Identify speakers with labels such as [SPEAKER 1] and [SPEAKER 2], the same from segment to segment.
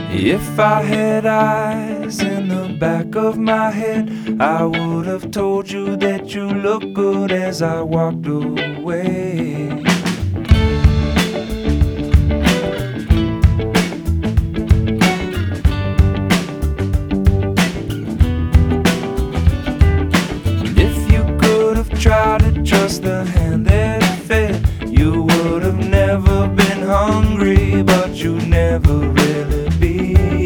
[SPEAKER 1] If I had eyes in the back of my head, I would have told you that you look good as I walked away. If you could have tried to trust the hand that fed, you would have never been hungry, but you never really be.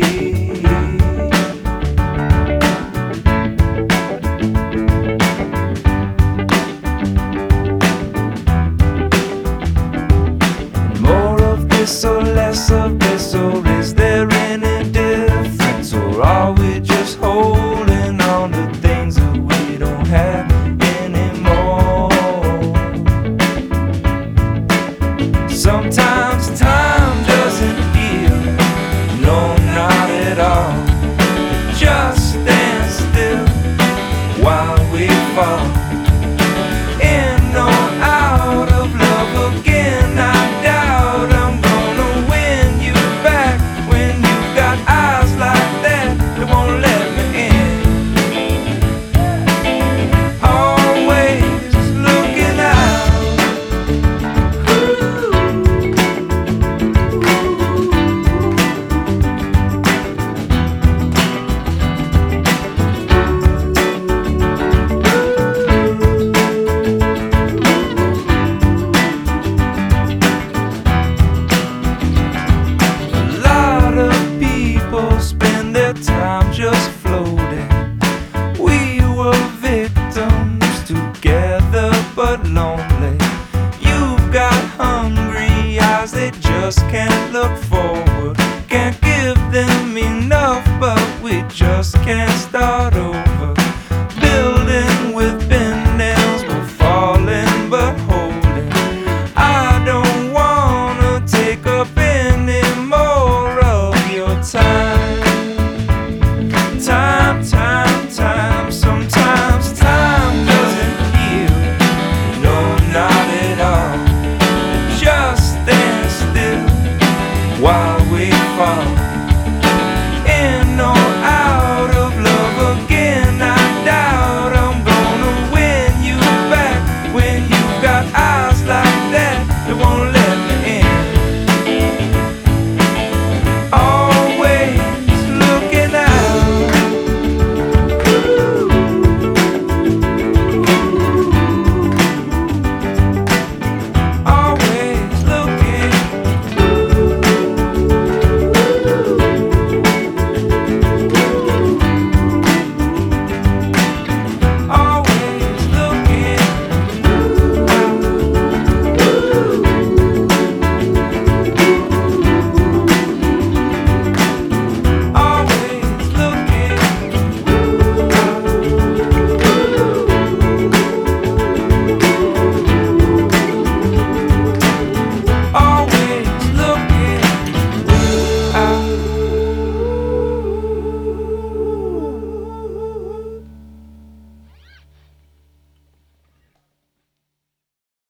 [SPEAKER 1] More of this or less of this, or is there any difference? Or are we just holding on to things that we don't have anymore? Sometimes time doesn't heal, no, not at all. Just stand still while we fall in or out of love again. I doubt I'm gonna win you back when you got eyes like that that won't let me in. Always looking out. Spend their time just floating. We were victims together but lonely. You've got hungry eyes, they just can't look